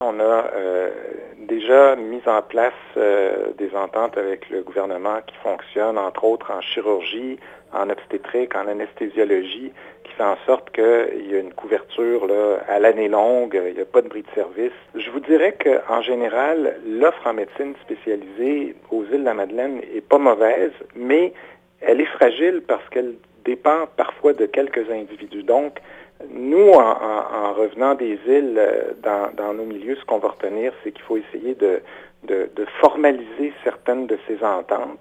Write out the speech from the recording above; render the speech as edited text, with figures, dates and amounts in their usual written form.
On a déjà mis en place des ententes avec le gouvernement qui fonctionnent, entre autres, en chirurgie, en obstétrique, en anesthésiologie, qui fait en sorte qu'il y a une couverture là, à l'année longue, il n'y a pas de bris de service. Je vous dirais qu'en général, l'offre en médecine spécialisée aux îles de la Madeleine est pas mauvaise, mais elle est fragile parce qu'elle dépend parfois de quelques individus. Donc, nous, en revenant des îles dans nos milieux, ce qu'on va retenir, c'est qu'il faut essayer de formaliser certaines de ces ententes